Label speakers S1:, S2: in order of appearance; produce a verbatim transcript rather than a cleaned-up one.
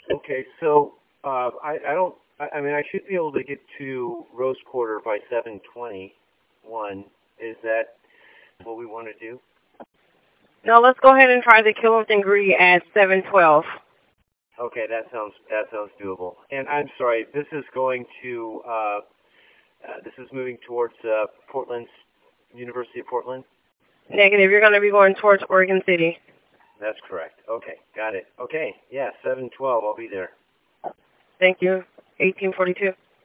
S1: Okay, so uh, I, I don't. I, I mean, I should be able to get to Rose Quarter by seven twenty-one. Is that what we want to do?
S2: No, let's go ahead and try the Killington Gree at seven twelve.
S1: Okay, that sounds that sounds doable. And I'm sorry, this is going to. Uh, uh, this is moving towards uh, Portland, University of Portland.
S2: Negative. You're going to be going towards Oregon City.
S1: That's correct. Okay, got it. Okay, yeah, seven twelve. I'll be there.
S2: Thank you. eighteen forty-two.